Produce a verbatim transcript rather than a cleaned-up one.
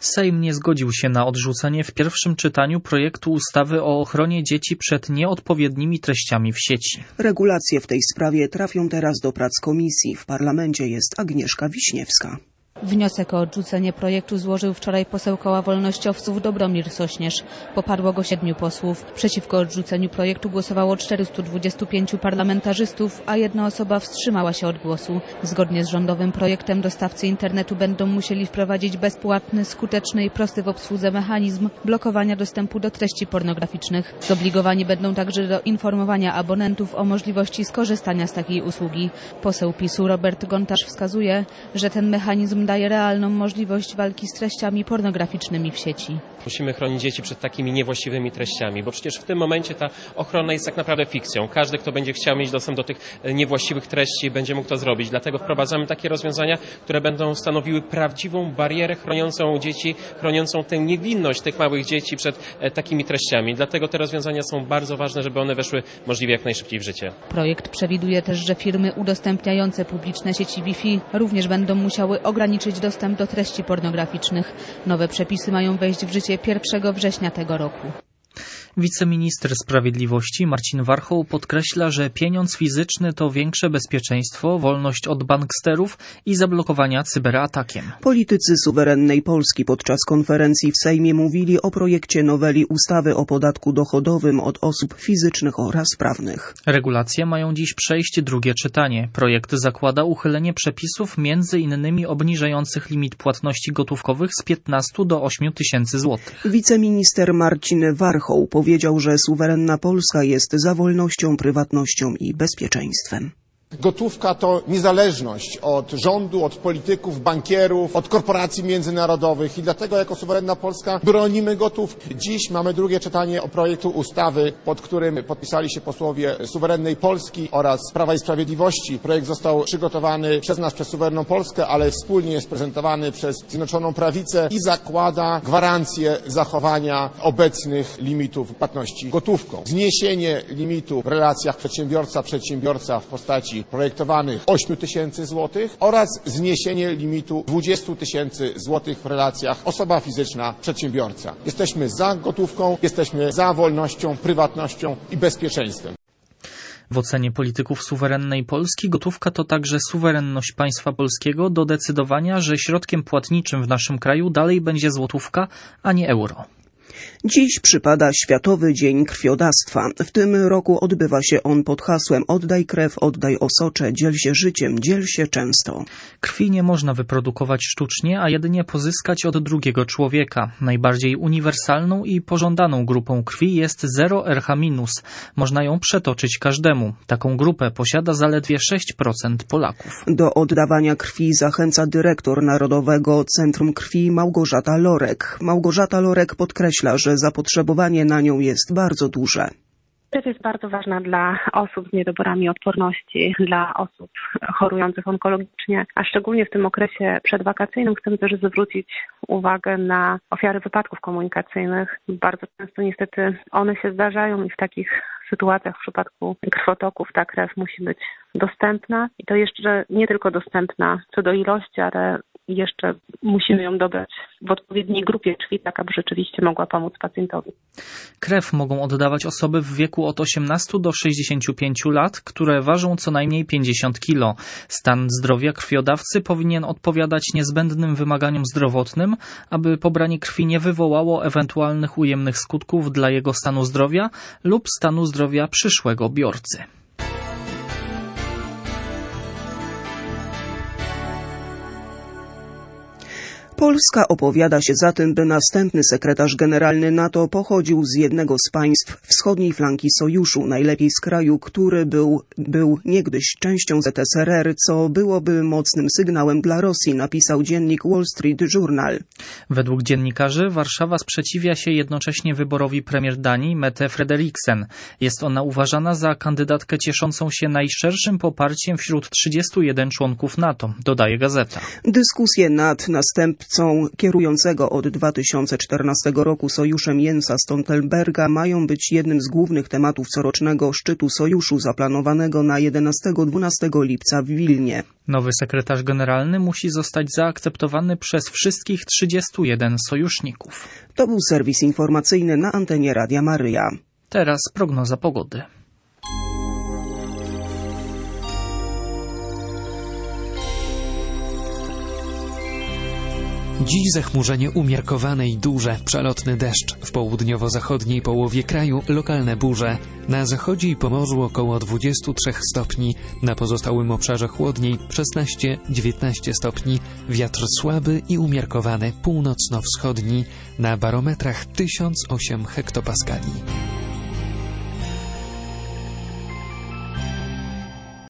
Sejm nie zgodził się na odrzucenie w pierwszym czytaniu projektu ustawy o ochronie dzieci przed nieodpowiednimi treściami w sieci. Regulacje w tej sprawie trafią teraz do prac komisji. W parlamencie jest Agnieszka Wiśniewska. Wniosek o odrzucenie projektu złożył wczoraj poseł Koła Wolnościowców Dobromir Sośnierz. Poparło go siedmiu posłów. Przeciwko odrzuceniu projektu głosowało czterystu dwudziestu pięciu parlamentarzystów, a jedna osoba wstrzymała się od głosu. Zgodnie z rządowym projektem dostawcy internetu będą musieli wprowadzić bezpłatny, skuteczny i prosty w obsłudze mechanizm blokowania dostępu do treści pornograficznych. Zobligowani będą także do informowania abonentów o możliwości skorzystania z takiej usługi. Poseł PiSu Robert Gontarz wskazuje, że ten mechanizm daje realną możliwość walki z treściami pornograficznymi w sieci. Musimy chronić dzieci przed takimi niewłaściwymi treściami, bo przecież w tym momencie ta ochrona jest tak naprawdę fikcją. Każdy, kto będzie chciał mieć dostęp do tych niewłaściwych treści, będzie mógł to zrobić. Dlatego wprowadzamy takie rozwiązania, które będą stanowiły prawdziwą barierę chroniącą dzieci, chroniącą tę niewinność tych małych dzieci przed takimi treściami. Dlatego te rozwiązania są bardzo ważne, żeby one weszły możliwie jak najszybciej w życie. Projekt przewiduje też, że firmy udostępniające publiczne sieci Wi-Fi również będą musiały ograniczyć dostęp do treści pornograficznych. Nowe przepisy mają wejść w życie pierwszego września tego roku. Wiceminister Sprawiedliwości Marcin Warchoł podkreśla, że pieniądz fizyczny to większe bezpieczeństwo, wolność od banksterów i zablokowania cyberatakiem. Politycy suwerennej Polski podczas konferencji w Sejmie mówili o projekcie noweli ustawy o podatku dochodowym od osób fizycznych oraz prawnych. Regulacje mają dziś przejść drugie czytanie. Projekt zakłada uchylenie przepisów między innymi obniżających limit płatności gotówkowych z piętnastu do ośmiu tysięcy złotych. Wiceminister Marcin Warchoł powiedział, że suwerenna Polska jest za wolnością, prywatnością i bezpieczeństwem. Gotówka to niezależność od rządu, od polityków, bankierów, od korporacji międzynarodowych i dlatego jako suwerenna Polska bronimy gotówki. Dziś mamy drugie czytanie o projektu ustawy, pod którym podpisali się posłowie suwerennej Polski oraz Prawa i Sprawiedliwości. Projekt został przygotowany przez nas, przez suwerenną Polskę, ale wspólnie jest prezentowany przez Zjednoczoną Prawicę i zakłada gwarancję zachowania obecnych limitów płatności gotówką. Zniesienie limitu w relacjach przedsiębiorca-przedsiębiorca w postaci projektowanych ośmiu tysięcy złotych oraz zniesienie limitu dwudziestu tysięcy złotych w relacjach osoba fizyczna przedsiębiorca. Jesteśmy za gotówką, jesteśmy za wolnością, prywatnością i bezpieczeństwem. W ocenie polityków suwerennej Polski gotówka to także suwerenność państwa polskiego do decydowania, że środkiem płatniczym w naszym kraju dalej będzie złotówka, a nie euro. Dziś przypada Światowy Dzień Krwiodawstwa. W tym roku odbywa się on pod hasłem Oddaj krew, oddaj osocze, dziel się życiem, dziel się często. Krwi nie można wyprodukować sztucznie, a jedynie pozyskać od drugiego człowieka. Najbardziej uniwersalną i pożądaną grupą krwi jest zero R H minus. Można ją przetoczyć każdemu. Taką grupę posiada zaledwie sześć procent Polaków. Do oddawania krwi zachęca dyrektor Narodowego Centrum Krwi Małgorzata Lorek. Małgorzata Lorek podkreśla, że zapotrzebowanie na nią jest bardzo duże. Krew jest bardzo ważna dla osób z niedoborami odporności, dla osób chorujących onkologicznie, a szczególnie w tym okresie przedwakacyjnym chcemy też zwrócić uwagę na ofiary wypadków komunikacyjnych. Bardzo często niestety one się zdarzają i w takich sytuacjach w przypadku krwotoków ta krew musi być dostępna i to jeszcze nie tylko dostępna co do ilości, ale jeszcze musimy ją dobrać w odpowiedniej grupie krwi, tak aby rzeczywiście mogła pomóc pacjentowi. Krew mogą oddawać osoby w wieku od osiemnastu do sześćdziesięciu pięciu lat, które ważą co najmniej pięćdziesiąt kilo. Stan zdrowia krwiodawcy powinien odpowiadać niezbędnym wymaganiom zdrowotnym, aby pobranie krwi nie wywołało ewentualnych ujemnych skutków dla jego stanu zdrowia lub stanu zdrowia przyszłego biorcy. Polska opowiada się za tym, by następny sekretarz generalny NATO pochodził z jednego z państw wschodniej flanki sojuszu, najlepiej z kraju, który był, był niegdyś częścią Z S R R, co byłoby mocnym sygnałem dla Rosji, napisał dziennik Wall Street Journal. Według dziennikarzy Warszawa sprzeciwia się jednocześnie wyborowi premier Danii Mette Frederiksen. Jest ona uważana za kandydatkę cieszącą się najszerszym poparciem wśród trzydziestu jeden członków NATO, dodaje gazeta. Dyskusje nad następcą Następcą kierującego od dwa tysiące czternastego roku sojuszem Jensa Stoltenberga mają być jednym z głównych tematów corocznego szczytu sojuszu zaplanowanego na jedenastego do dwunastego lipca w Wilnie. Nowy sekretarz generalny musi zostać zaakceptowany przez wszystkich trzydziestu jeden sojuszników. To był serwis informacyjny na antenie Radia Maryja. Teraz prognoza pogody. Dziś zachmurzenie umiarkowane i duże, przelotny deszcz. W południowo-zachodniej połowie kraju lokalne burze. Na zachodzie i Pomorzu około dwadzieścia trzy stopni. Na pozostałym obszarze chłodniej szesnaście do dziewiętnastu stopni. Wiatr słaby i umiarkowany północno-wschodni. Na barometrach tysiąc osiem hektopaskali.